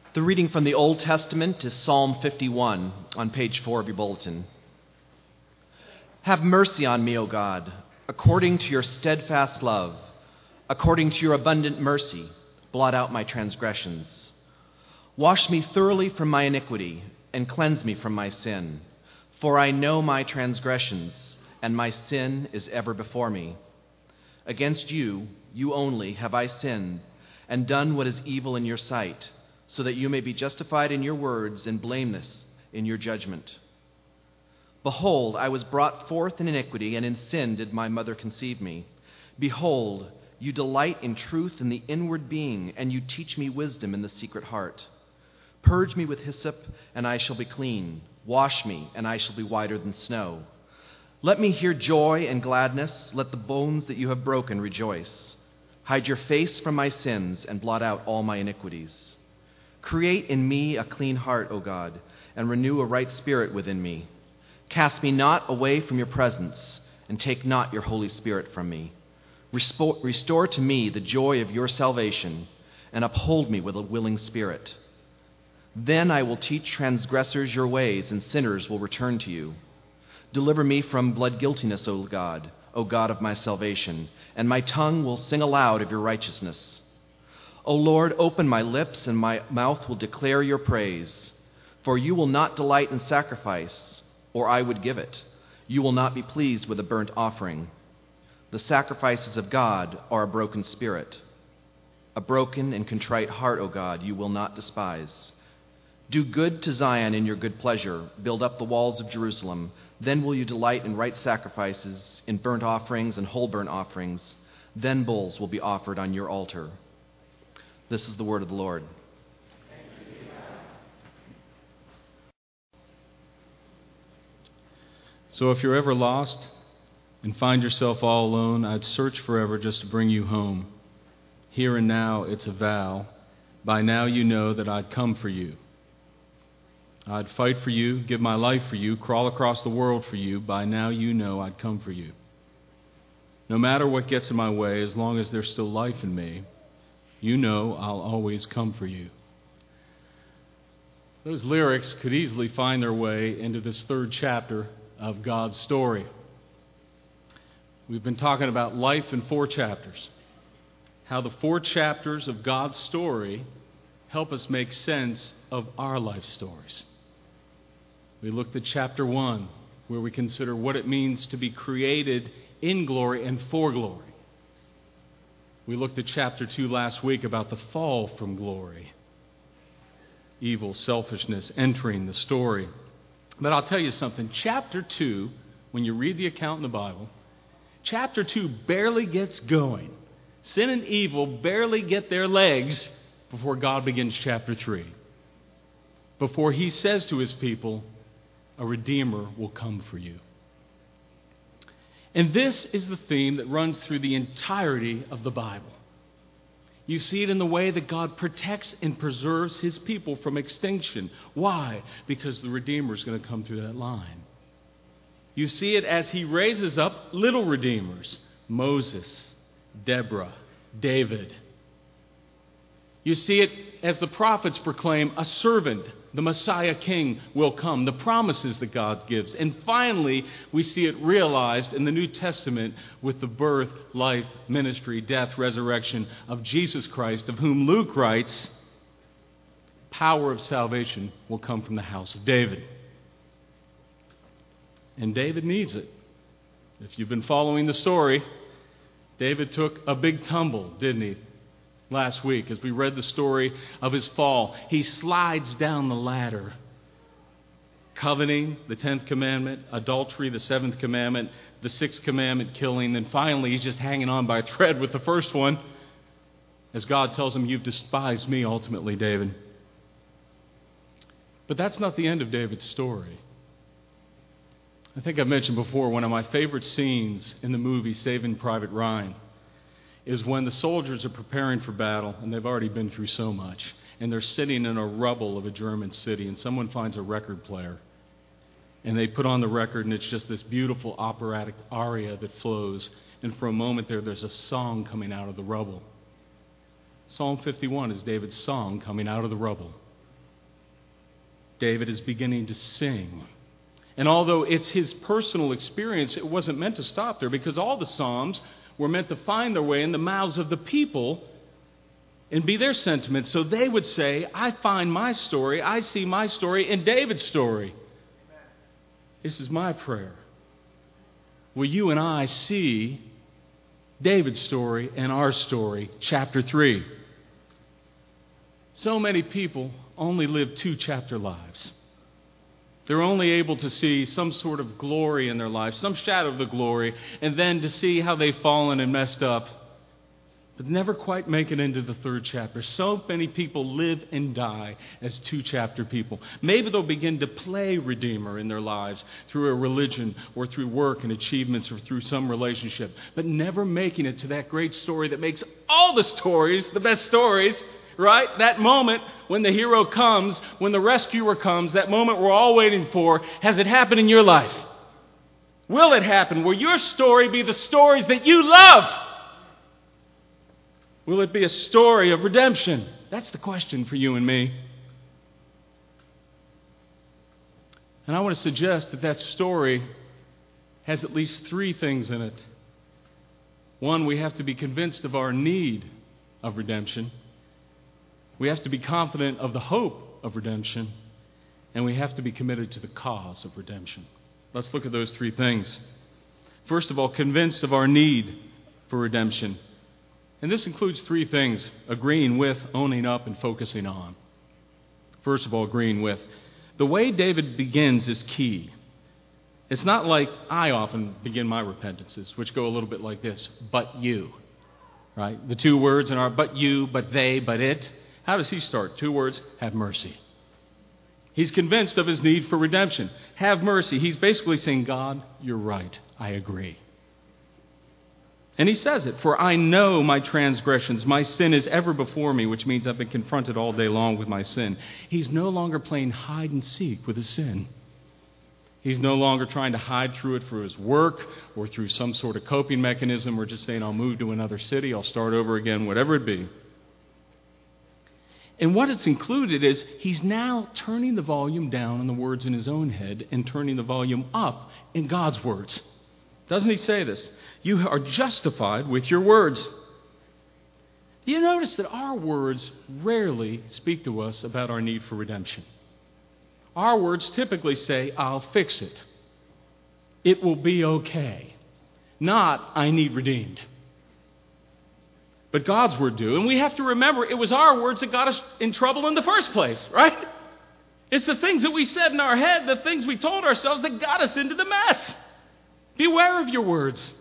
The reading from the Old Testament is Psalm 51 on page 4 of your bulletin. Have mercy on me, O God, according to your steadfast love. According to your abundant mercy, blot out my transgressions. Wash me thoroughly from my iniquity and cleanse me from my sin. For I know my transgressions, and my sin is ever before me. Against you, you only, have I sinned and done what is evil in your sight, so that you may be justified in your words and blameless in your judgment. Behold, I was brought forth in iniquity, and in sin did my mother conceive me. Behold, you delight in truth in the inward being, and you teach me wisdom in the secret heart. Purge me with hyssop, and I shall be clean. Wash me, and I shall be whiter than snow. Let me hear joy and gladness. Let the bones that you have broken rejoice. Hide your face from my sins, and blot out all my iniquities. Create in me a clean heart, O God, and renew a right spirit within me. Cast me not away from your presence, and take not your Holy Spirit from me. Restore to me the joy of your salvation, and uphold me with a willing spirit. Then I will teach transgressors your ways, and sinners will return to you. Deliver me from blood guiltiness, O God of my salvation, and my tongue will sing aloud of your righteousness. O Lord, open my lips, and my mouth will declare your praise. For you will not delight in sacrifice, or I would give it. You will not be pleased with a burnt offering. The sacrifices of God are a broken spirit. A broken and contrite heart, O God, you will not despise. Do good to Zion in your good pleasure. Build up the walls of Jerusalem. Then will you delight in right sacrifices, in burnt offerings and whole burnt offerings. Then bulls will be offered on your altar. This is the word of the Lord. So if you're ever lost and find yourself all alone, I'd search forever just to bring you home. Here and now, it's a vow. By now you know that I'd come for you. I'd fight for you, give my life for you, crawl across the world for you. By now you know I'd come for you. No matter what gets in my way, as long as there's still life in me, you know I'll always come for you. Those lyrics could easily find their way into this third chapter of God's story. We've been talking about life in 4 chapters. How the 4 chapters of God's story help us make sense of our life stories. We looked at chapter 1, where we consider what it means to be created in glory and for glory. We looked at chapter 2 last week about the fall from glory. Evil, selfishness entering the story. But I'll tell you something. Chapter 2, when you read the account in the Bible, chapter 2 barely gets going. Sin and evil barely get their legs before God begins chapter 3. Before he says to his people, a Redeemer will come for you. And this is the theme that runs through the entirety of the Bible. You see it in the way that God protects and preserves his people from extinction. Why? Because the Redeemer is going to come through that line. You see it as he raises up little redeemers, Moses, Deborah, David. You see it as the prophets proclaim a servant, the Messiah King, will come, the promises that God gives. And finally, we see it realized in the New Testament with the birth, life, ministry, death, resurrection of Jesus Christ, of whom Luke writes, power of salvation will come from the house of David. And David needs it. If you've been following the story, David took a big tumble, didn't he? Last week, as we read the story of his fall, he slides down the ladder. Coveting, the 10th commandment, adultery, the 7th commandment, the 6th commandment, killing, and finally he's just hanging on by a thread with the first one, as God tells him, you've despised me ultimately, David. But that's not the end of David's story. I think I've mentioned before, one of my favorite scenes in the movie Saving Private Ryan is when the soldiers are preparing for battle, and they've already been through so much, and they're sitting in a rubble of a German city, and someone finds a record player, and they put on the record, and it's just this beautiful operatic aria that flows, and for a moment there's a song coming out of the rubble. Psalm 51 is David's song coming out of the rubble. David is beginning to sing. And although it's his personal experience, it wasn't meant to stop there, because all the Psalms were meant to find their way in the mouths of the people and be their sentiments. So they would say, I find my story, I see my story in David's story. This is my prayer. Will you and I see David's story and our story, chapter 3. So many people only live 2-chapter lives. They're only able to see some sort of glory in their life, some shadow of the glory, and then to see how they've fallen and messed up, but never quite make it into the 3rd chapter. So many people live and die as 2-chapter people. Maybe they'll begin to play Redeemer in their lives through a religion or through work and achievements or through some relationship, but never making it to that great story that makes all the stories the best stories. Right? That moment when the hero comes, when the rescuer comes, that moment we're all waiting for, has it happened in your life? Will it happen? Will your story be the stories that you love? Will it be a story of redemption? That's the question for you and me. And I want to suggest that that story has at least 3 things in it. 1, we have to be convinced of our need of redemption. We have to be confident of the hope of redemption, and we have to be committed to the cause of redemption. Let's look at those 3 things. First of all, convinced of our need for redemption. And this includes 3 things: agreeing with, owning up, and focusing on. First of all, agreeing with. The way David begins is key. It's not like I often begin my repentances, which go a little bit like this: but you. Right? The 2 words in our but you, but they, but it. How does he start? 2 words: have mercy. He's convinced of his need for redemption. Have mercy. He's basically saying, God, you're right. I agree. And he says it, for I know my transgressions. My sin is ever before me, which means I've been confronted all day long with my sin. He's no longer playing hide and seek with his sin. He's no longer trying to hide through it for his work or through some sort of coping mechanism or just saying, I'll move to another city, I'll start over again, whatever it be. And what it's included is he's now turning the volume down on the words in his own head and turning the volume up in God's words. Doesn't he say this? You are justified with your words. Do you notice that our words rarely speak to us about our need for redemption? Our words typically say, I'll fix it. It will be okay. Not, I need redeemed. But God's word do. And we have to remember it was our words that got us in trouble in the first place, right? It's the things that we said in our head, the things we told ourselves that got us into the mess. Beware of your words.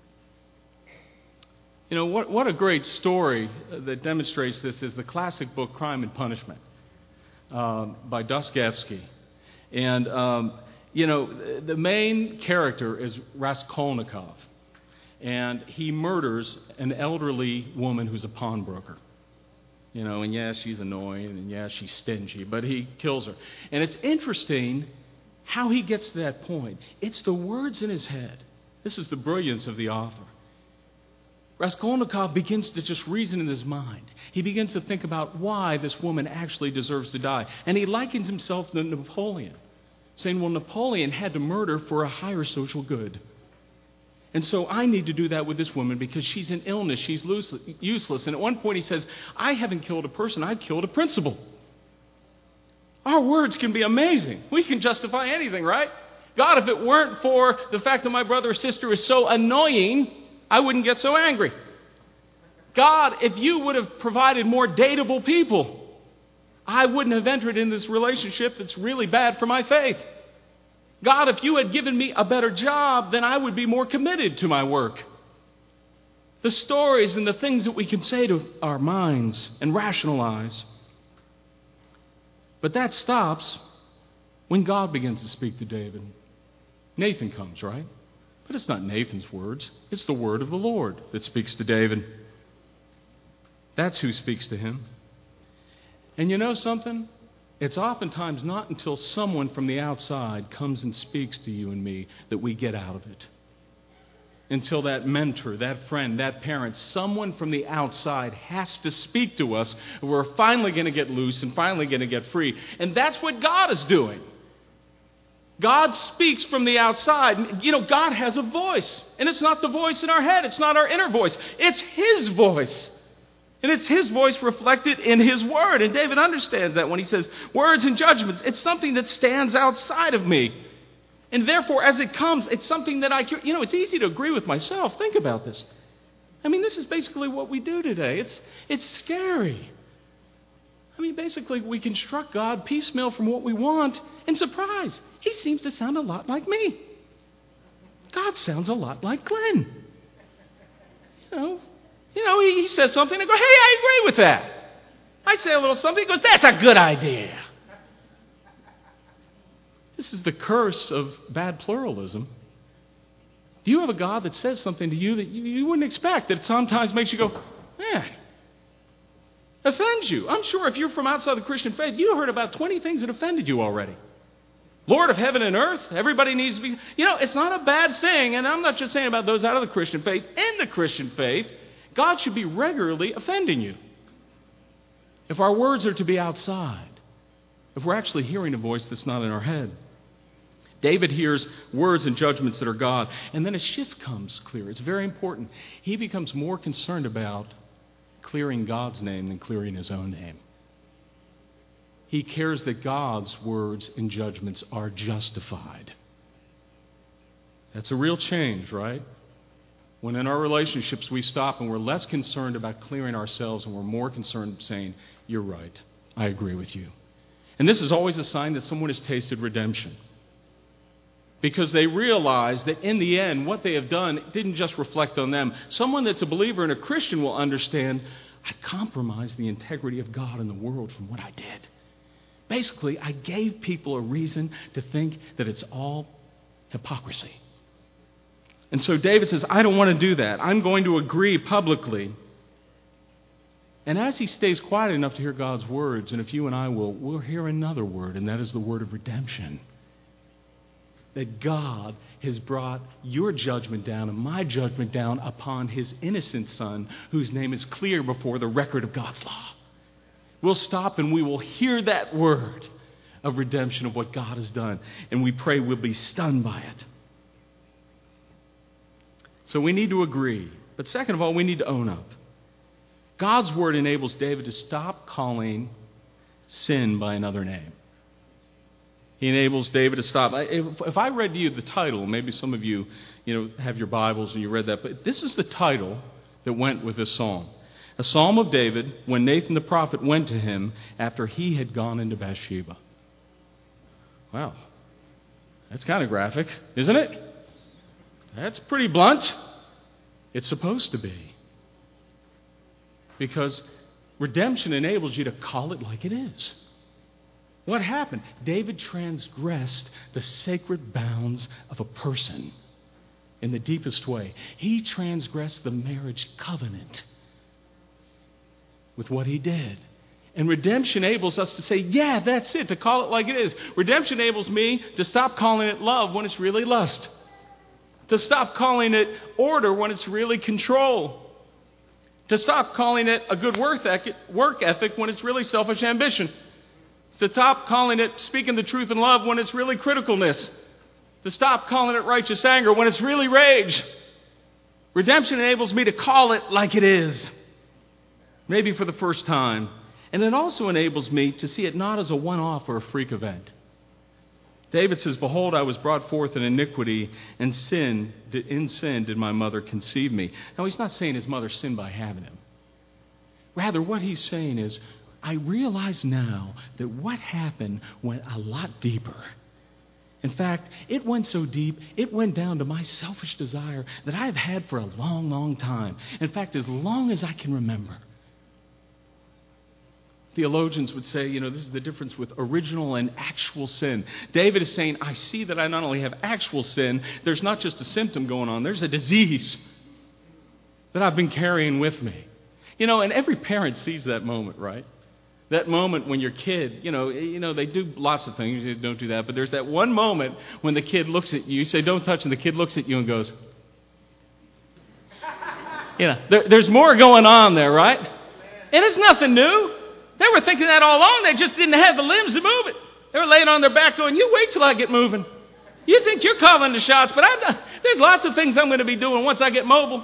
You know, what a great story that demonstrates this is the classic book Crime and Punishment by Dostoevsky. And, the main character is Raskolnikov. And he murders an elderly woman who's a pawnbroker. And yeah, she's annoying, and yeah, she's stingy, but he kills her. And it's interesting how he gets to that point. It's the words in his head. This is the brilliance of the author. Raskolnikov begins to just reason in his mind. He begins to think about why this woman actually deserves to die. And he likens himself to Napoleon, saying, well, Napoleon had to murder for a higher social good. And so I need to do that with this woman because she's an illness, she's useless. And at one point he says, I haven't killed a person, I've killed a principle. Our words can be amazing. We can justify anything, right? God, if it weren't for the fact that my brother or sister is so annoying, I wouldn't get so angry. God, if you would have provided more dateable people, I wouldn't have entered in this relationship that's really bad for my faith. God, if you had given me a better job, then I would be more committed to my work. The stories and the things that we can say to our minds and rationalize. But that stops when God begins to speak to David. Nathan comes, right? But it's not Nathan's words. It's the word of the Lord that speaks to David. That's who speaks to him. And you know something? It's oftentimes not until someone from the outside comes and speaks to you and me that we get out of it. until that mentor, that friend, that parent, someone from the outside has to speak to us. We're finally going to get loose and finally going to get free. And that's what God is doing. God speaks from the outside. You know, God has a voice. And it's not the voice in our head. It's not our inner voice. It's His voice. And it's His voice reflected in His Word. And David understands that when he says words and judgments. It's something that stands outside of me. And therefore, as it comes, it's something that it's easy to agree with myself. Think about this. I mean, this is basically what we do today. It's scary. I mean, basically, we construct God piecemeal from what we want, and surprise, He seems to sound a lot like me. God sounds a lot like Glenn. He says something, and I go, hey, I agree with that. I say a little something, he goes, that's a good idea. This is the curse of bad pluralism. Do you have a God that says something to you that you wouldn't expect, that sometimes makes you go, man, offends you? I'm sure if you're from outside the Christian faith, you heard about 20 things that offended you already. Lord of heaven and earth, everybody needs to be... it's not a bad thing, and I'm not just saying about those out of the Christian faith. In the Christian faith, God should be regularly offending you. If our words are to be outside, if we're actually hearing a voice that's not in our head. David hears words and judgments that are God, and then a shift comes clear. It's very important. He becomes more concerned about clearing God's name than clearing his own name. He cares that God's words and judgments are justified. That's a real change, right? When in our relationships we stop and we're less concerned about clearing ourselves and we're more concerned saying, you're right, I agree with you. And this is always a sign that someone has tasted redemption. Because they realize that in the end, what they have done didn't just reflect on them. Someone that's a believer and a Christian will understand, I compromised the integrity of God in the world from what I did. Basically, I gave people a reason to think that it's all hypocrisy. And so David says, I don't want to do that. I'm going to agree publicly. And as he stays quiet enough to hear God's words, and if you and I we'll hear another word, and that is the word of redemption. That God has brought your judgment down and my judgment down upon His innocent Son, whose name is clear before the record of God's law. We'll stop and we will hear that word of redemption of what God has done, and we pray we'll be stunned by it. So we need to agree. But second of all, we need to own up. God's word enables David to stop calling sin by another name. He enables David to stop. If I read to you the title, maybe some of you, have your Bibles and you read that, but this is the title that went with this psalm. A psalm of David when Nathan the prophet went to him after he had gone into Bathsheba. Wow. That's kind of graphic, isn't it? That's pretty blunt. It's supposed to be. Because redemption enables you to call it like it is. What happened? David transgressed the sacred bounds of a person in the deepest way. He transgressed the marriage covenant with what he did. And redemption enables us to say, yeah, that's it, to call it like it is. Redemption enables me to stop calling it love when it's really lust. To stop calling it order when it's really control. To stop calling it a good work ethic when it's really selfish ambition. To stop calling it speaking the truth in love when it's really criticalness. To stop calling it righteous anger when it's really rage. Redemption enables me to call it like it is. Maybe for the first time. And it also enables me to see it not as a one-off or a freak event. David says, behold, I was brought forth in iniquity, and in sin did my mother conceive me. Now, he's not saying his mother sinned by having him. Rather, what he's saying is, I realize now that what happened went a lot deeper. In fact, it went so deep, it went down to my selfish desire that I've had for a long, long time. In fact, as long as I can remember. Theologians would say, this is the difference with original and actual sin. David is saying, I see that I not only have actual sin, there's not just a symptom going on, there's a disease that I've been carrying with me. And every parent sees that moment, right? That moment when your kid, they do lots of things, you don't do that, but there's that one moment when the kid looks at you, you say, don't touch, and the kid looks at you and goes, There's more going on there, right? And it's nothing new. They were thinking that all along. They just didn't have the limbs to move it. They were laying on their back going, you wait till I get moving. You think you're calling the shots, but there's lots of things I'm going to be doing once I get mobile.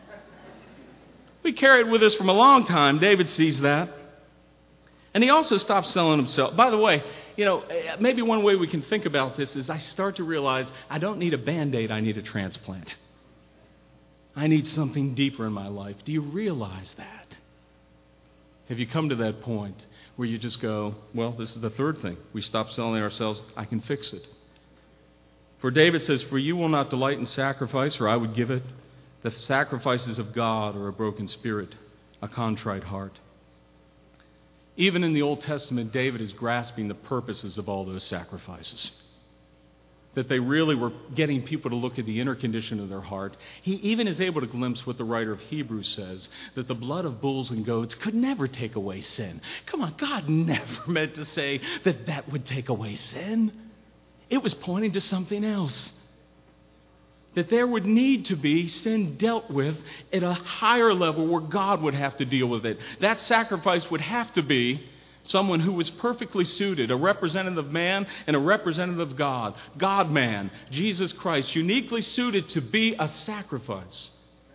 We carry it with us from a long time. David sees that. And he also stops selling himself. By the way, maybe one way we can think about this is I start to realize I don't need a Band-Aid, I need a transplant. I need something deeper in my life. Do you realize that? Have you come to that point where you just go, well, this is the third thing. We stop selling ourselves. I can fix it. For David says, for you will not delight in sacrifice, or I would give it. The sacrifices of God are a broken spirit, a contrite heart. Even in the Old Testament, David is grasping the purposes of all those sacrifices. That they really were getting people to look at the inner condition of their heart. He even is able to glimpse what the writer of Hebrews says, that the blood of bulls and goats could never take away sin. Come on, God never meant to say that that would take away sin. It was pointing to something else. That there would need to be sin dealt with at a higher level where God would have to deal with it. That sacrifice would have to be someone who was perfectly suited, a representative man and a representative of God. God-man, Jesus Christ, uniquely suited to be a sacrifice.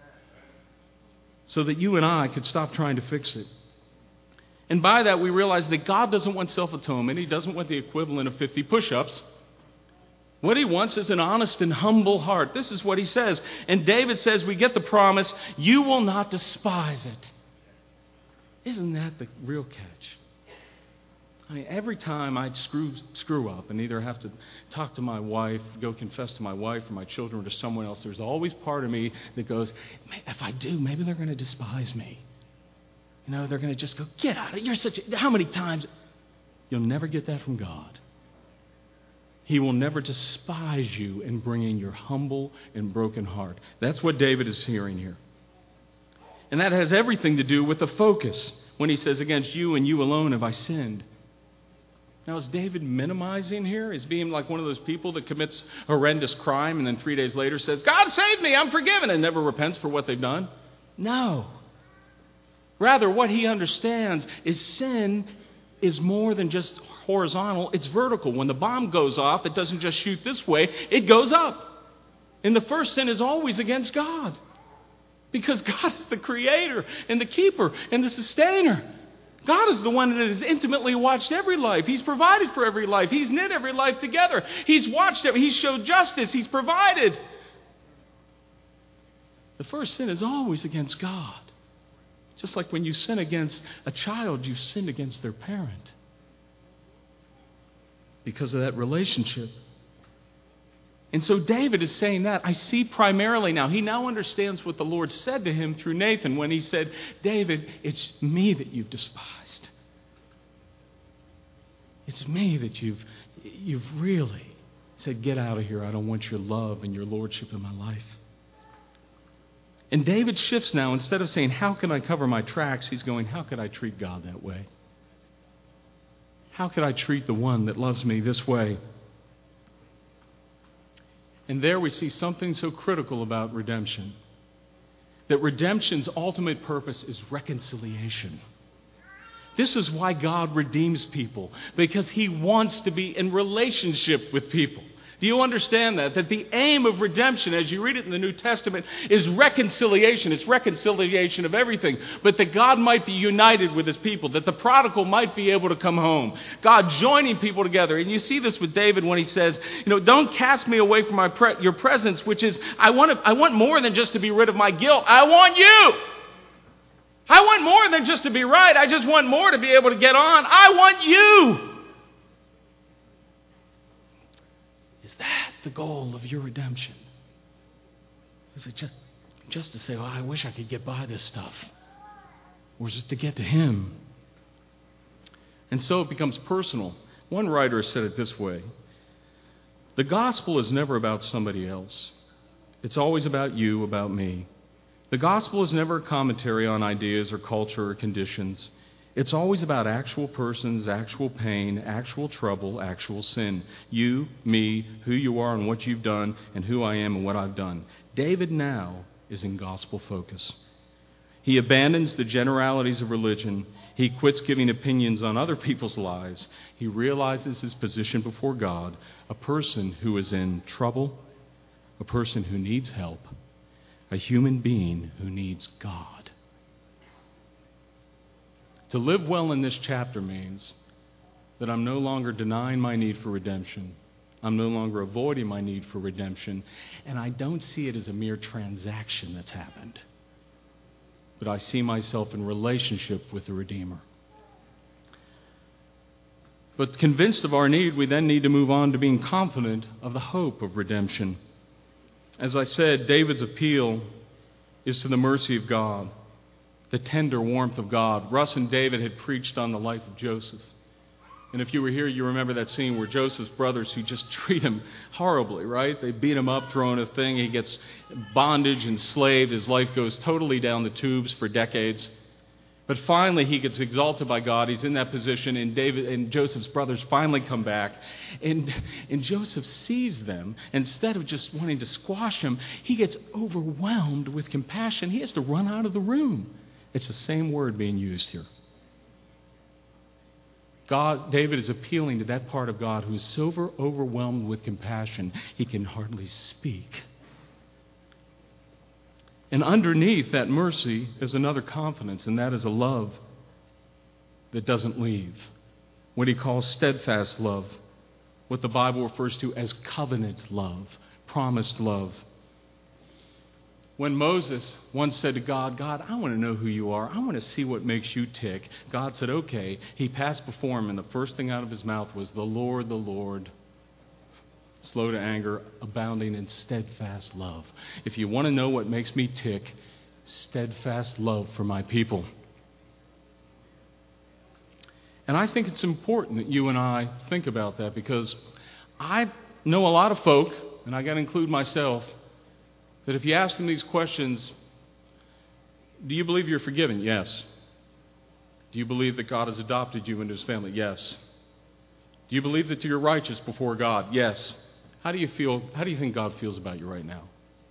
So that you and I could stop trying to fix it. And by that we realize that God doesn't want self-atonement. He doesn't want the equivalent of 50 push-ups. What he wants is an honest and humble heart. This is what he says. And David says we get the promise, you will not despise it. Isn't that the real catch? I mean, every time I'd screw up and either have to talk to my wife, go confess to my wife or my children or to someone else, there's always part of me that goes, if I do, maybe they're going to despise me. They're going to just go, get out of it. You're such a... How many times? You'll never get that from God. He will never despise you in bringing your humble and broken heart. That's what David is hearing here. And that has everything to do with the focus when he says, against you and you alone have I sinned. Now, is David minimizing here? Is being like one of those people that commits horrendous crime and then 3 days later says, God save me, I'm forgiven, and never repents for what they've done? No. Rather, what he understands is sin is more than just horizontal, it's vertical. When the bomb goes off, it doesn't just shoot this way, it goes up. And the first sin is always against God. Because God is the creator and the keeper and the sustainer. God is the one that has intimately watched every life. He's provided for every life. He's knit every life together. He's watched it. He's showed justice. He's provided. The first sin is always against God. Just like when you sin against a child, you've sinned against their parent. Because of that relationship. And so David is saying that. I see primarily now. He now understands what the Lord said to him through Nathan when he said, David, it's me that you've despised. It's me that you've really said, get out of here. I don't want your love and your lordship in my life. And David shifts now. Instead of saying, how can I cover my tracks? He's going, how could I treat God that way? How could I treat the one that loves me this way? And there we see something so critical about redemption. That redemption's ultimate purpose is reconciliation. This is why God redeems people. Because He wants to be in relationship with people. Do you understand that? That the aim of redemption, as you read it in the New Testament, is reconciliation. It's reconciliation of everything. But that God might be united with His people. That the prodigal might be able to come home. God joining people together. And you see this with David when he says, don't cast me away from your presence, which is, I want more than just to be rid of my guilt. I want you. I want more than just to be right. I just want more to be able to get on. I want you. Is that the goal of your redemption? Is it just to say, well, I wish I could get by this stuff? Or is it to get to Him? And so it becomes personal. One writer said it this way. The gospel is never about somebody else. It's always about you, about me. The gospel is never a commentary on ideas or culture or conditions. It's always about actual persons, actual pain, actual trouble, actual sin. You, me, who you are and what you've done, and who I am and what I've done. David now is in gospel focus. He abandons the generalities of religion. He quits giving opinions on other people's lives. He realizes his position before God, a person who is in trouble, a person who needs help, a human being who needs God. To live well in this chapter means that I'm no longer denying my need for redemption. I'm no longer avoiding my need for redemption. And I don't see it as a mere transaction that's happened. But I see myself in relationship with the Redeemer. But convinced of our need, we then need to move on to being confident of the hope of redemption. As I said, David's appeal is to the mercy of God, the tender warmth of God. Russ and David had preached on the life of Joseph. And if you were here, you remember that scene where Joseph's brothers who just treat him horribly, right? They beat him up, throw in a thing. He gets bondage, enslaved. His life goes totally down the tubes for decades. But finally, he gets exalted by God. He's in that position, and David and Joseph's brothers finally come back. And Joseph sees them. Instead of just wanting to squash him, he gets overwhelmed with compassion. He has to run out of the room. It's the same word being used here. David is appealing to that part of God who is so overwhelmed with compassion, he can hardly speak. And underneath that mercy is another confidence, and that is a love that doesn't leave. What he calls steadfast love, what the Bible refers to as covenant love, promised love. When Moses once said to God, God, I want to know who you are. I want to see what makes you tick. God said, okay. He passed before him, and the first thing out of his mouth was, the Lord, slow to anger, abounding in steadfast love. If you want to know what makes me tick, steadfast love for my people. And I think it's important that you and I think about that, because I know a lot of folk, and I got to include myself, that if you ask them these questions, do you believe you're forgiven? Yes. Do you believe that God has adopted you into his family? Yes. Do you believe that you're righteous before God? Yes. How do you feel? How do you think God feels about you right now?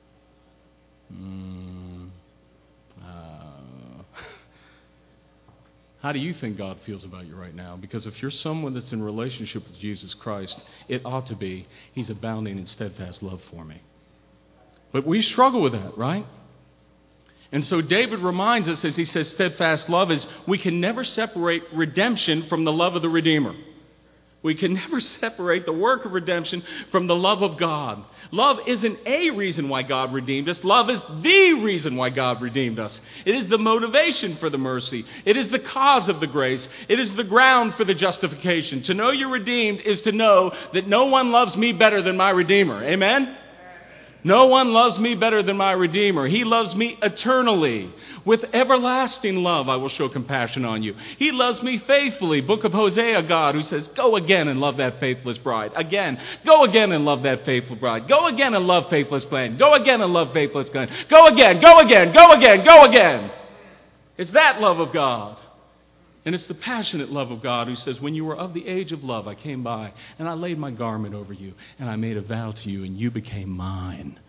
How do you think God feels about you right now? Because if you're someone that's in relationship with Jesus Christ, it ought to be, he's abounding in steadfast love for me. But we struggle with that, right? And so David reminds us, as he says steadfast love, is we can never separate redemption from the love of the Redeemer. We can never separate the work of redemption from the love of God. Love isn't a reason why God redeemed us. Love is the reason why God redeemed us. It is the motivation for the mercy. It is the cause of the grace. It is the ground for the justification. To know you're redeemed is to know that no one loves me better than my Redeemer. Amen? No one loves me better than my Redeemer. He loves me eternally. With everlasting love, I will show compassion on you. He loves me faithfully. Book of Hosea, God, who says, go again and love that faithless bride. Again. Go again and love that faithful bride. Go again and love faithless clan. Go again and love faithless clan. Go again, go again, go again, go again. It's that love of God. And it's the passionate love of God who says, when you were of the age of love, I came by and I laid my garment over you and I made a vow to you and you became mine.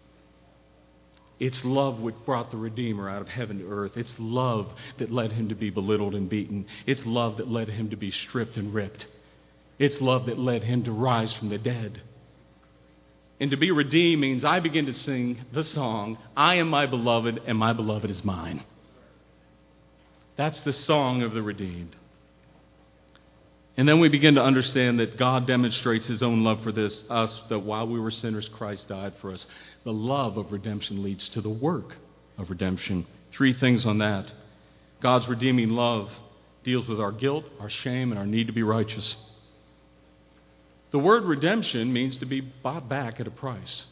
It's love which brought the Redeemer out of heaven to earth. It's love that led him to be belittled and beaten. It's love that led him to be stripped and ripped. It's love that led him to rise from the dead. And to be redeemed means I begin to sing the song, I am my beloved and my beloved is mine. That's the song of the redeemed. And then we begin to understand that God demonstrates his own love for us, that while we were sinners, Christ died for us. The love of redemption leads to the work of redemption. 3 things on that. God's redeeming love deals with our guilt, our shame, and our need to be righteous. The word redemption means to be bought back at a price.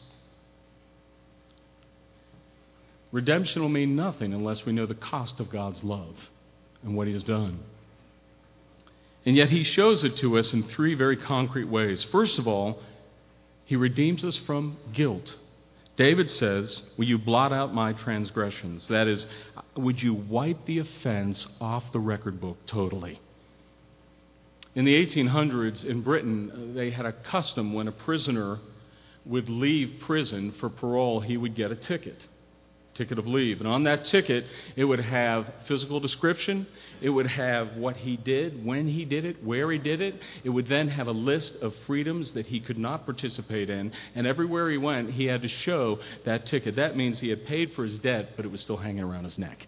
Redemption will mean nothing unless we know the cost of God's love and what he has done. And yet he shows it to us in 3 very concrete ways. First of all, he redeems us from guilt. David says, will you blot out my transgressions? That is, would you wipe the offense off the record book totally? In the 1800s in Britain, they had a custom when a prisoner would leave prison for parole, he would get a ticket. ticket of leave. And on that ticket, it would have physical description. It would have what he did, when he did it, where he did it. It would then have a list of freedoms that he could not participate in. And everywhere he went, he had to show that ticket. That means he had paid for his debt, but it was still hanging around his neck.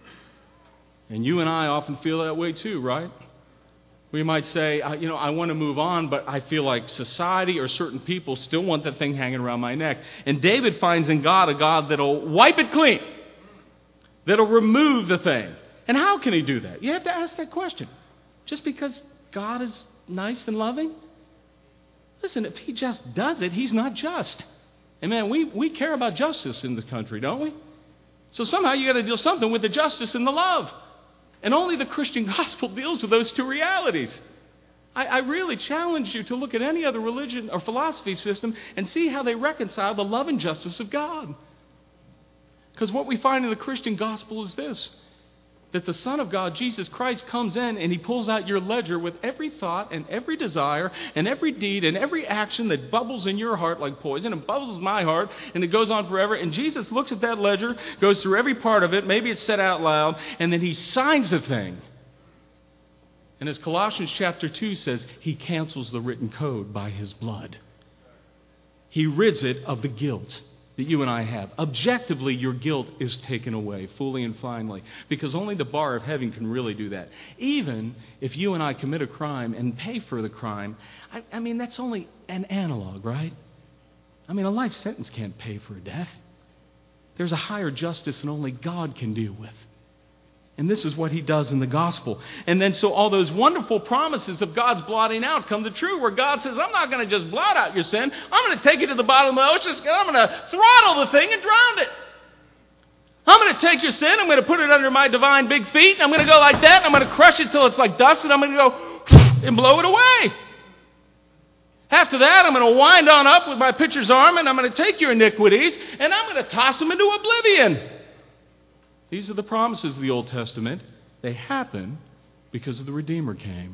And you and I often feel that way too, right? We might say, I want to move on, but I feel like society or certain people still want that thing hanging around my neck. And David finds in God a God that'll wipe it clean, that'll remove the thing. And how can he do that? You have to ask that question. Just because God is nice and loving? Listen, if he just does it, he's not just. And man, we care about justice in the country, don't we? So somehow you got to do something with the justice and the love. And only the Christian gospel deals with those two realities. I really challenge you to look at any other religion or philosophy system and see how they reconcile the love and justice of God. Because what we find in the Christian gospel is this, that the Son of God, Jesus Christ, comes in and he pulls out your ledger with every thought and every desire and every deed and every action that bubbles in your heart like poison and bubbles in my heart, and it goes on forever. And Jesus looks at that ledger, goes through every part of it, maybe it's said out loud, and then he signs the thing. And as Colossians chapter 2 says, he cancels the written code by his blood. He rids it of the guilt that you and I have. Objectively, your guilt is taken away, fully and finally, because only the bar of heaven can really do that. Even if you and I commit a crime and pay for the crime, I mean, that's only an analog, right? I mean, a life sentence can't pay for a death. There's a higher justice that only God can deal with. And this is what he does in the gospel. And then so all those wonderful promises of God's blotting out come to true, where God says, I'm not going to just blot out your sin. I'm going to take it to the bottom of the ocean, and I'm going to throttle the thing and drown it. I'm going to take your sin, I'm going to put it under my divine big feet, and I'm going to go like that, and I'm going to crush it till it's like dust, and I'm going to go and blow it away. After that, I'm going to wind on up with my pitcher's arm, and I'm going to take your iniquities, and I'm going to toss them into oblivion. These are the promises of the Old Testament. They happen because the Redeemer came.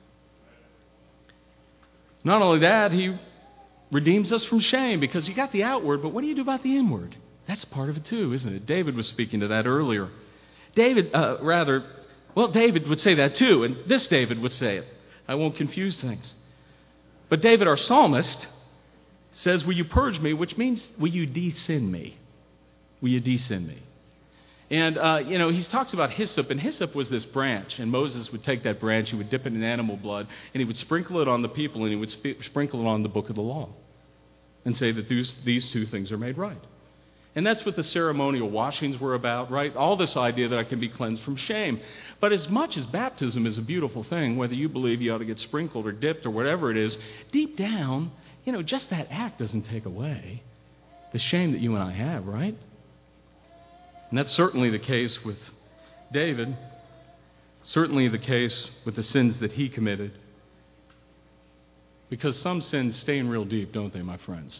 Not only that, he redeems us from shame, because you got the outward, but what do you do about the inward? That's part of it too, isn't it? David was speaking to that earlier. David would say that too, and this David would say it. I won't confuse things. But David, our psalmist, says, will you purge me, which means, will you de-sin me? Will you de-sin me? And, he talks about hyssop, and hyssop was this branch, and Moses would take that branch, he would dip it in animal blood, and he would sprinkle it on the people, and he would sprinkle it on the book of the law, and say that these two things are made right. And that's what the ceremonial washings were about, right? All this idea that I can be cleansed from shame. But as much as baptism is a beautiful thing, whether you believe you ought to get sprinkled or dipped or whatever it is, deep down, just that act doesn't take away the shame that you and I have, right? And that's certainly the case with David, certainly the case with the sins that he committed. Because some sins stain real deep, don't they, my friends?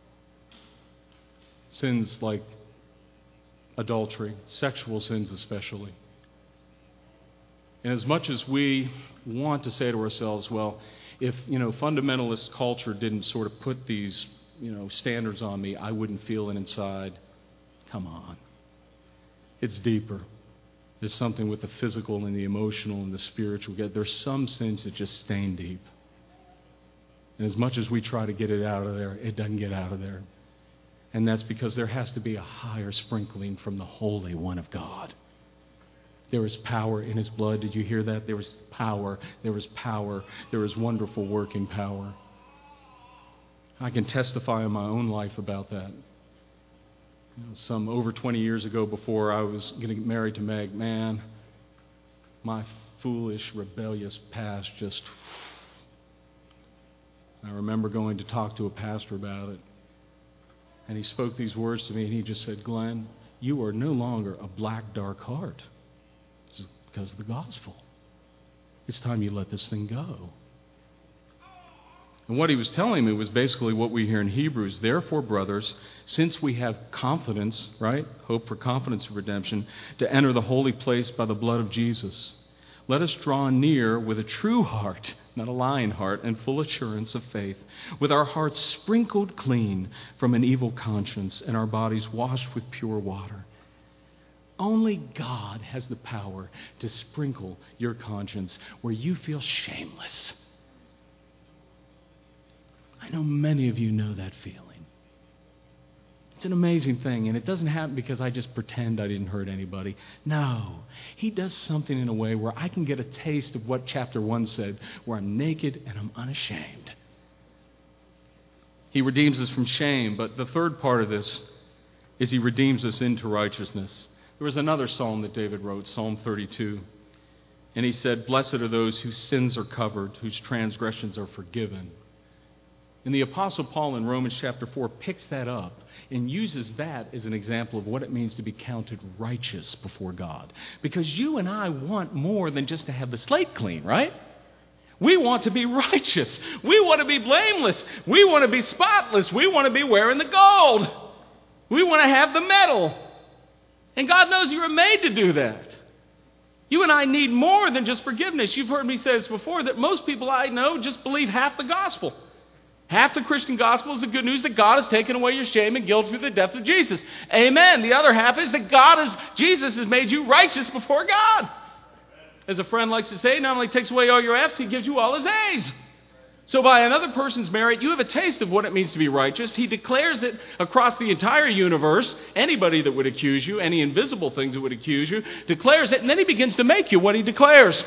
Sins like adultery, sexual sins especially. And as much as we want to say to ourselves, well, if, fundamentalist culture didn't sort of put these, standards on me, I wouldn't feel it inside. Come on. It's deeper. There's something with the physical and the emotional and the spiritual. There's some sins that just stain deep. And as much as we try to get it out of there, it doesn't get out of there. And that's because there has to be a higher sprinkling from the Holy One of God. There is power in his blood. Did you hear that? There was power. There was power. There is wonderful working power. I can testify in my own life about that. Some over 20 years ago, before I was going to get married to Meg, man, my foolish, rebellious past just... I remember going to talk to a pastor about it, and he spoke these words to me, and he just said, Glenn, you are no longer a black, dark heart. It's because of the gospel. It's time you let this thing go. And what he was telling me was basically what we hear in Hebrews. Therefore, brothers, since we have confidence, right, hope for confidence of redemption, to enter the holy place by the blood of Jesus, let us draw near with a true heart, not a lying heart, and full assurance of faith, with our hearts sprinkled clean from an evil conscience and our bodies washed with pure water. Only God has the power to sprinkle your conscience where you feel shameless. I know many of you know that feeling. It's an amazing thing, and it doesn't happen because I just pretend I didn't hurt anybody. No, He does something in a way where I can get a taste of what chapter 1 said, where I'm naked and I'm unashamed. He redeems us from shame, but the third part of this is He redeems us into righteousness. There was another psalm that David wrote, Psalm 32, and he said, "Blessed are those whose sins are covered, whose transgressions are forgiven." And the Apostle Paul in Romans chapter 4 picks that up and uses that as an example of what it means to be counted righteous before God. Because you and I want more than just to have the slate clean, right? We want to be righteous. We want to be blameless. We want to be spotless. We want to be wearing the gold. We want to have the medal. And God knows you were made to do that. You and I need more than just forgiveness. You've heard me say this before, that most people I know just believe half the gospel. Half the Christian gospel is the good news that God has taken away your shame and guilt through the death of Jesus. Amen. The other half is that Jesus has made you righteous before God. As a friend likes to say, he not only takes away all your F's, He gives you all His A's. So by another person's merit, you have a taste of what it means to be righteous. He declares it across the entire universe. Anybody that would accuse you, any invisible things that would accuse you, declares it, and then He begins to make you what He declares.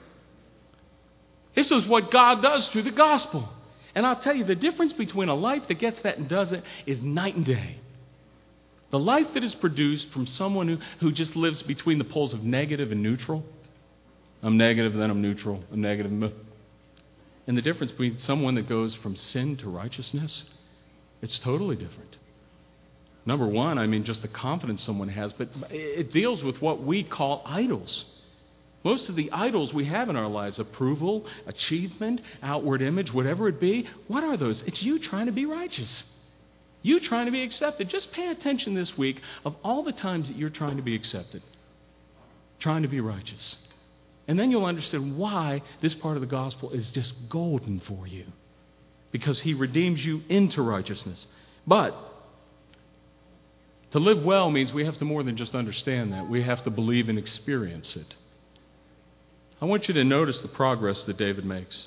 This is what God does through the gospel. And I'll tell you, the difference between a life that gets that and doesn't is night and day. The life that is produced from someone who just lives between the poles of negative and neutral. I'm negative, then I'm neutral. I'm negative. And the difference between someone that goes from sin to righteousness, it's totally different. Number one, just the confidence someone has, but it deals with what we call idols. Most of the idols we have in our lives, approval, achievement, outward image, whatever it be, what are those? It's you trying to be righteous. You trying to be accepted. Just pay attention this week of all the times that you're trying to be accepted, trying to be righteous. And then you'll understand why this part of the gospel is just golden for you. Because He redeems you into righteousness. But to live well means we have to more than just understand that. We have to believe and experience it. I want you to notice the progress that David makes.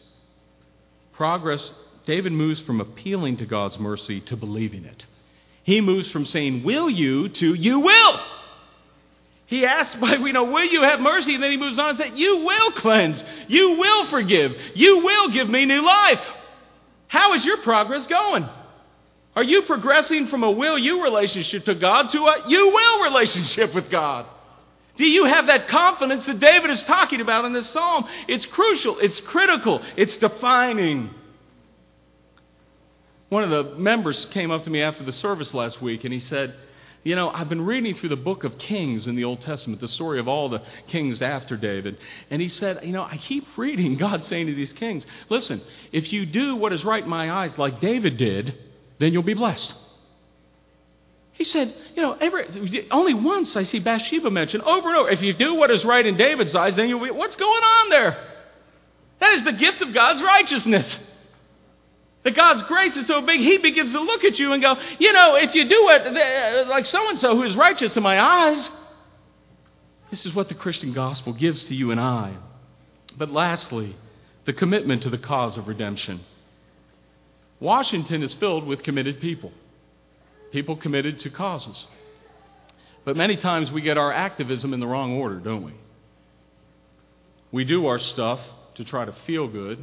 David moves from appealing to God's mercy to believing it. He moves from saying, "Will you?" to "You will." He asks, will you have mercy? And then he moves on and says, "You will cleanse. You will forgive. You will give me new life." How is your progress going? Are you progressing from a will-you relationship to God to a you-will relationship with God? Do you have that confidence that David is talking about in this psalm? It's crucial. It's critical. It's defining. One of the members came up to me after the service last week and he said, I've been reading through the book of Kings in the Old Testament, the story of all the kings after David. And he said, I keep reading God saying to these kings, listen, if you do what is right in my eyes like David did, then you'll be blessed. He said, only once I see Bathsheba mentioned over and over. If you do what is right in David's eyes, then you'll be, what's going on there? That is the gift of God's righteousness. That God's grace is so big, He begins to look at you and go, if you do it like so-and-so who is righteous in my eyes. This is what the Christian gospel gives to you and I. But lastly, the commitment to the cause of redemption. Washington is filled with committed people. People committed to causes. But many times we get our activism in the wrong order, don't we? We do our stuff to try to feel good,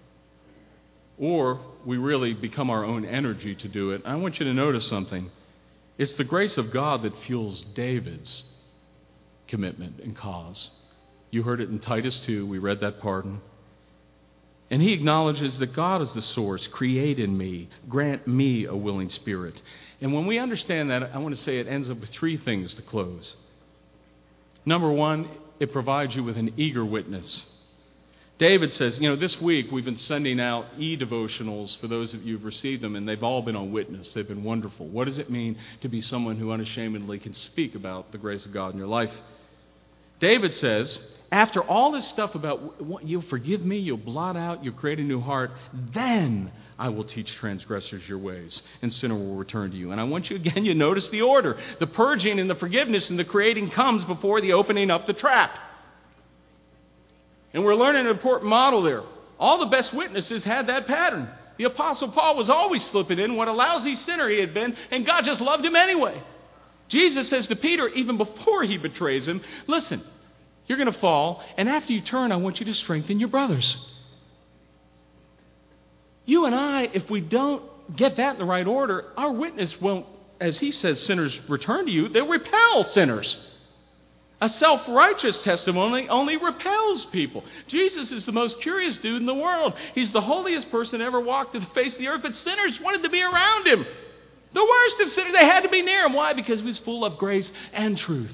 or we really become our own energy to do it. I want you to notice something. It's the grace of God that fuels David's commitment and cause. You heard it in Titus 2. We read that pardon. And he acknowledges that God is the source. Create in me. Grant me a willing spirit. And when we understand that, I want to say it ends up with three things to close. Number one, it provides you with an eager witness. David says, this week we've been sending out e-devotionals for those of you who've received them, and they've all been on witness. They've been wonderful. What does it mean to be someone who unashamedly can speak about the grace of God in your life? David says, after all this stuff about you'll forgive me, you'll blot out, you'll create a new heart, then I will teach transgressors your ways, and sinner will return to you. And I want you, again, you notice the order. The purging and the forgiveness and the creating comes before the opening up the trap. And we're learning an important model there. All the best witnesses had that pattern. The Apostle Paul was always slipping in what a lousy sinner he had been, and God just loved him anyway. Jesus says to Peter, even before he betrays him, listen, you're going to fall, and after you turn, I want you to strengthen your brothers. You and I, if we don't get that in the right order, our witness won't, as he says, sinners return to you, they'll repel sinners. A self-righteous testimony only repels people. Jesus is the most curious dude in the world. He's the holiest person ever walked to the face of the earth, but sinners wanted to be around him. The worst of sinners, they had to be near him. Why? Because he was full of grace and truth.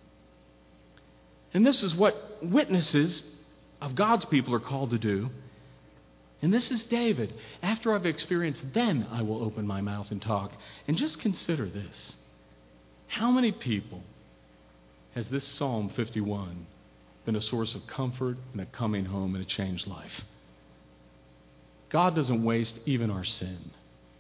And this is what witnesses of God's people are called to do. And this is David. After I've experienced, then I will open my mouth and talk. And just consider this. How many people has this Psalm 51 been a source of comfort and a coming home and a changed life? God doesn't waste even our sin.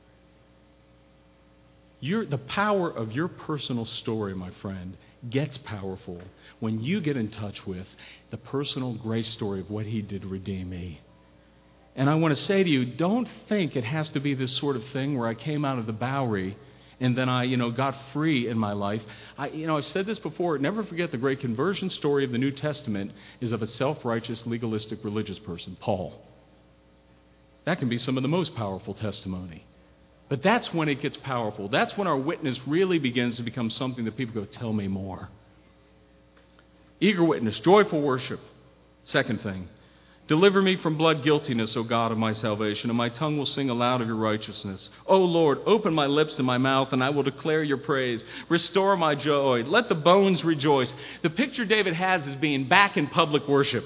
The power of your personal story, my friend, gets powerful when you get in touch with the personal grace story of what he did to redeem me. And I want to say to you, don't think it has to be this sort of thing where I came out of the Bowery and then I, got free in my life. I've said this before. Never forget the great conversion story of the New Testament is of a self-righteous, legalistic, religious person, Paul. That can be some of the most powerful testimony. But that's when it gets powerful. That's when our witness really begins to become something that people go, tell me more. Eager witness, joyful worship. Second thing, deliver me from blood guiltiness, O God of my salvation, and my tongue will sing aloud of your righteousness. O Lord, open my lips and my mouth, and I will declare your praise. Restore my joy. Let the bones rejoice. The picture David has is being back in public worship.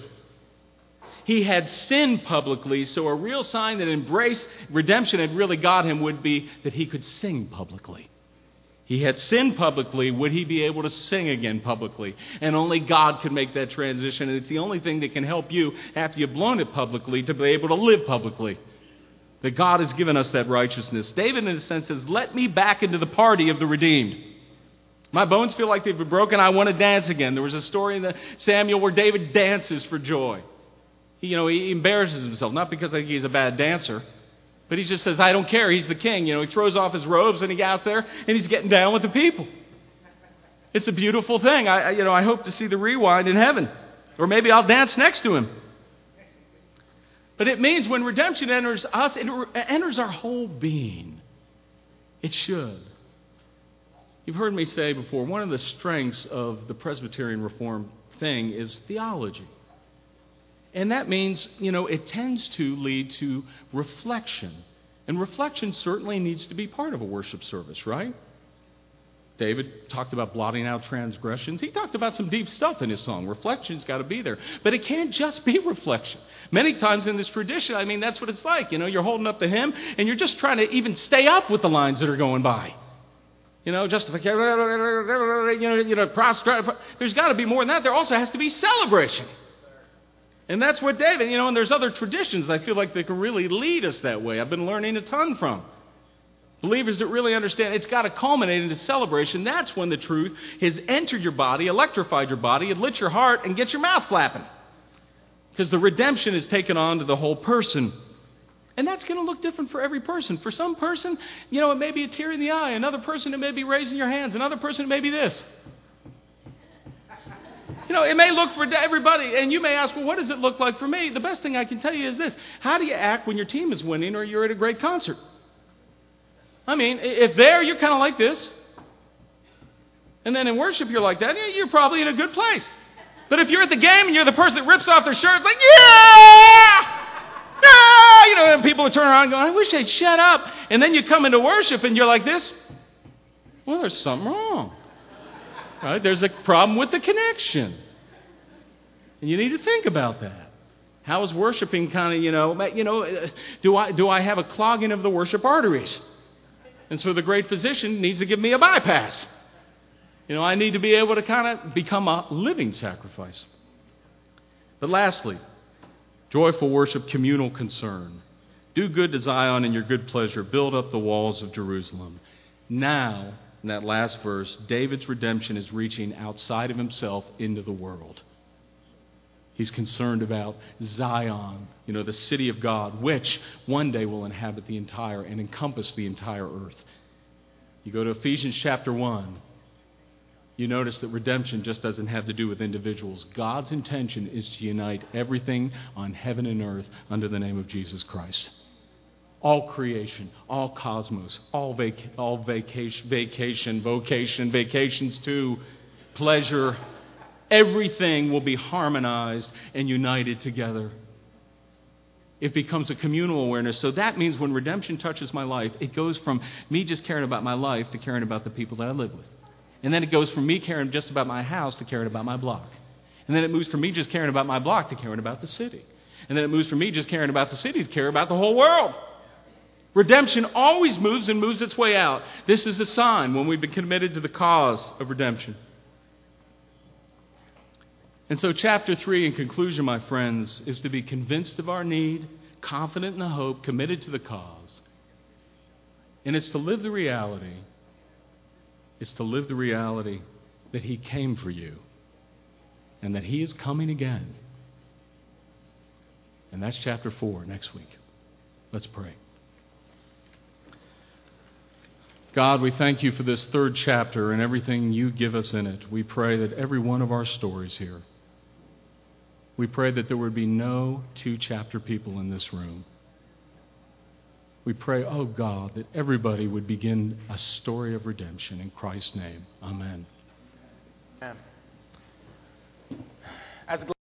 He had sinned publicly, so a real sign that embraced redemption had really got him would be that he could sing publicly. He had sinned publicly. Would he be able to sing again publicly? And only God could make that transition. And it's the only thing that can help you after you've blown it publicly to be able to live publicly. That God has given us that righteousness. David, in a sense, says, let me back into the party of the redeemed. My bones feel like they've been broken. I want to dance again. There was a story in Samuel where David dances for joy. He embarrasses himself, not because I think he's a bad dancer, but he just says, I don't care. He's the king. He throws off his robes and he gets out there and he's getting down with the people. It's a beautiful thing. I hope to see the rewind in heaven. Or maybe I'll dance next to him. But it means when redemption enters us, it enters our whole being. It should. You've heard me say before, one of the strengths of the Presbyterian Reformed thing is theology. And that means, it tends to lead to reflection. And reflection certainly needs to be part of a worship service, right? David talked about blotting out transgressions. He talked about some deep stuff in his song. Reflection's got to be there. But it can't just be reflection. Many times in this tradition, that's what it's like. You're holding up the hymn and you're just trying to even stay up with the lines that are going by. Justification, prostrate. There's got to be more than that. There also has to be celebration. And that's what David, and there's other traditions I feel like they can really lead us that way. I've been learning a ton from. Believers that really understand it's got to culminate into celebration. That's when the truth has entered your body, electrified your body, and lit your heart and get your mouth flapping. Because the redemption is taken on to the whole person. And that's going to look different for every person. For some person, it may be a tear in the eye. Another person, it may be raising your hands. Another person, it may be this. It may look for everybody, and you may ask, well, what does it look like for me? The best thing I can tell you is this. How do you act when your team is winning or you're at a great concert? If there, you're kind of like this. And then in worship, you're like that. You're probably in a good place. But if you're at the game and you're the person that rips off their shirt, like, yeah! Yeah! And people would turn around and go, I wish they'd shut up. And then you come into worship and you're like this. Well, there's something wrong. Right? There's a problem with the connection. And you need to think about that. How is worshiping kind of, do I have a clogging of the worship arteries? And so the great physician needs to give me a bypass. I need to be able to kind of become a living sacrifice. But lastly, joyful worship, communal concern. Do good to Zion in your good pleasure. Build up the walls of Jerusalem. Now, in that last verse, David's redemption is reaching outside of himself into the world. He's concerned about Zion, the city of God, which one day will inhabit the entire and encompass the entire earth. You go to Ephesians chapter 1, you notice that redemption just doesn't have to do with individuals. God's intention is to unite everything on heaven and earth under the name of Jesus Christ. All creation, all cosmos, all vacations too, pleasure, everything will be harmonized and united together. It becomes a communal awareness. So that means when redemption touches my life, it goes from me just caring about my life to caring about the people that I live with. And then it goes from me caring just about my house to caring about my block. And then it moves from me just caring about my block to caring about the city. And then it moves from me just caring about the city to care about the whole world. Redemption always moves and moves its way out. This is a sign when we've been committed to the cause of redemption. And so chapter 3, in conclusion, my friends, is to be convinced of our need, confident in the hope, committed to the cause. And it's to live the reality. It's to live the reality that He came for you and that He is coming again. And that's chapter 4 next week. Let's pray. God, we thank you for this third chapter and everything you give us in it. We pray that every one of our stories here, we pray that there would be no two-chapter people in this room. We pray, oh God, that everybody would begin a story of redemption in Christ's name. Amen. As